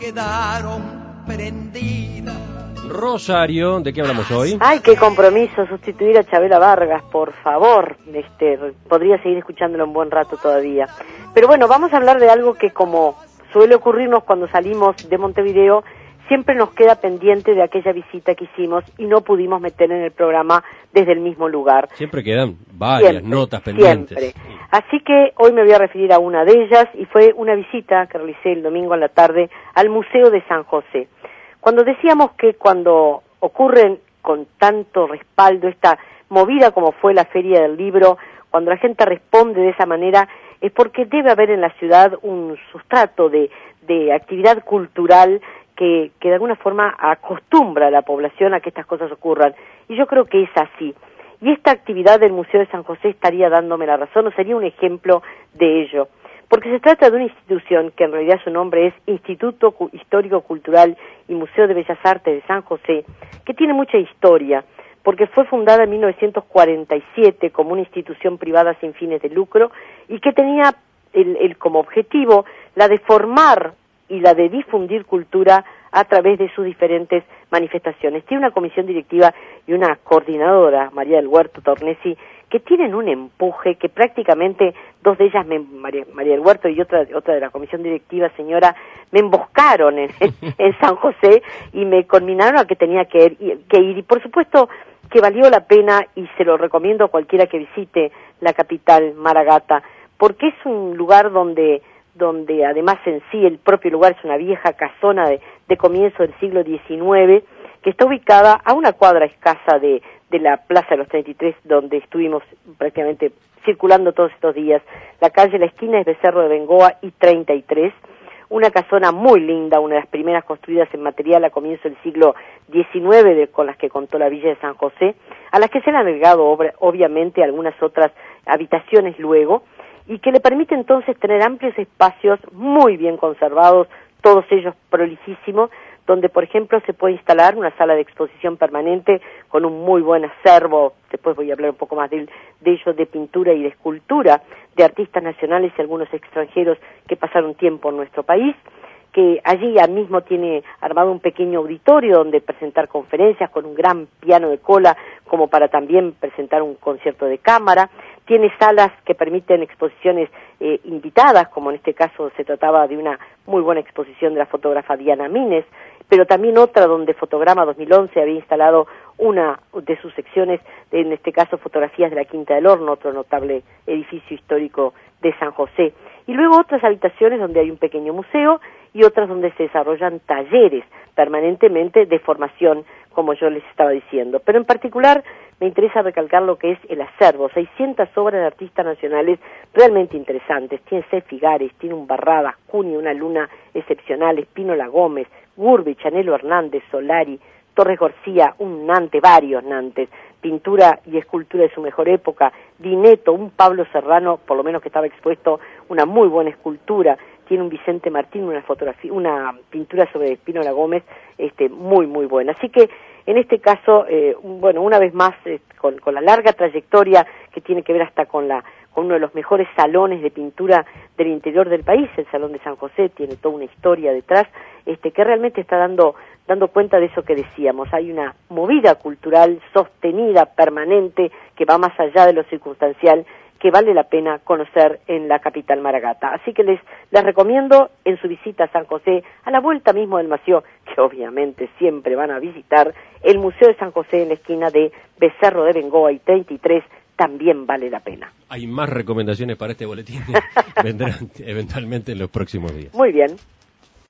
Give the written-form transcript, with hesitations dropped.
quedaron prendidas. Rosario, ¿de qué hablamos hoy? Ay, qué compromiso, sustituir a Chabela Vargas, por favor. Podría seguir escuchándolo un buen rato todavía. Pero bueno, vamos a hablar de algo que, como suele ocurrirnos cuando salimos de Montevideo, siempre nos queda pendiente de aquella visita que hicimos y no pudimos meter en el programa desde el mismo lugar. Siempre quedan varias notas pendientes. Siempre. Así que hoy me voy a referir a una de ellas, y fue una visita que realicé el domingo a la tarde al Museo de San José. Cuando decíamos que cuando ocurren con tanto respaldo esta movida como fue la Feria del Libro, cuando la gente responde de esa manera, es porque debe haber en la ciudad un sustrato de actividad cultural que de alguna forma acostumbra a la población a que estas cosas ocurran. Y yo creo que es así. Y esta actividad del Museo de San José estaría dándome la razón, o sería un ejemplo de ello. Porque se trata de una institución que en realidad su nombre es Instituto Histórico Cultural y Museo de Bellas Artes de San José, que tiene mucha historia, porque fue fundada en 1947 como una institución privada sin fines de lucro y que tenía como objetivo la de formar y la de difundir cultura a través de sus diferentes manifestaciones. Tiene una comisión directiva y una coordinadora, María del Huerto Tornesi, que tienen un empuje que prácticamente dos de ellas, María del Huerto y otra de la comisión directiva, señora, me emboscaron en San José y me conminaron a que tenía que ir. Y por supuesto que valió la pena, y se lo recomiendo a cualquiera que visite la capital Maragata, porque es un lugar donde además en sí el propio lugar es una vieja casona de comienzo del siglo XIX, que está ubicada a una cuadra escasa de la Plaza de los 33, donde estuvimos prácticamente circulando todos estos días. La calle, la esquina es Becerro de Bengoa y 33, una casona muy linda, una de las primeras construidas en material a comienzo del siglo XIX, con las que contó la Villa de San José, a las que se le han agregado obviamente algunas otras habitaciones luego, y que le permite entonces tener amplios espacios muy bien conservados, todos ellos prolijísimos, donde por ejemplo se puede instalar una sala de exposición permanente con un muy buen acervo, después voy a hablar un poco más de ello, de pintura y de escultura, de artistas nacionales y algunos extranjeros que pasaron tiempo en nuestro país, que allí ya mismo tiene armado un pequeño auditorio donde presentar conferencias con un gran piano de cola, como para también presentar un concierto de cámara. Tiene salas que permiten exposiciones invitadas, como en este caso se trataba de una muy buena exposición de la fotógrafa Diana Mínez, pero también otra donde Fotograma 2011 había instalado una de sus secciones, en este caso fotografías de la Quinta del Horno, otro notable edificio histórico de San José. Y luego otras habitaciones donde hay un pequeño museo y otras donde se desarrollan talleres permanentemente de formación, como yo les estaba diciendo. Pero en particular me interesa recalcar lo que es el acervo, 600 obras de artistas nacionales realmente interesantes. Tiene C. Figares, tiene un Barradas, Cuni, una luna excepcional, Espínola Gómez, Gurbi, Chanelo Hernández, Solari, Torres García, un Nante, varios Nantes, pintura y escultura de su mejor época, Dineto, un Pablo Serrano, por lo menos que estaba expuesto, una muy buena escultura, tiene un Vicente Martín, una pintura sobre Espínola Gómez, muy muy buena. Así que en este caso, una vez más, con la larga trayectoria que tiene que ver hasta con uno de los mejores salones de pintura del interior del país, el Salón de San José, tiene toda una historia detrás, que realmente está dando cuenta de eso que decíamos. Hay una movida cultural sostenida, permanente, que va más allá de lo circunstancial, que vale la pena conocer en la capital Maragata. Así que les recomiendo en su visita a San José, a la vuelta mismo del Mació, que obviamente siempre van a visitar, el Museo de San José en la esquina de Becerro de Bengoa y 33, también vale la pena. Hay más recomendaciones para este boletín, vendrán eventualmente en los próximos días. Muy bien.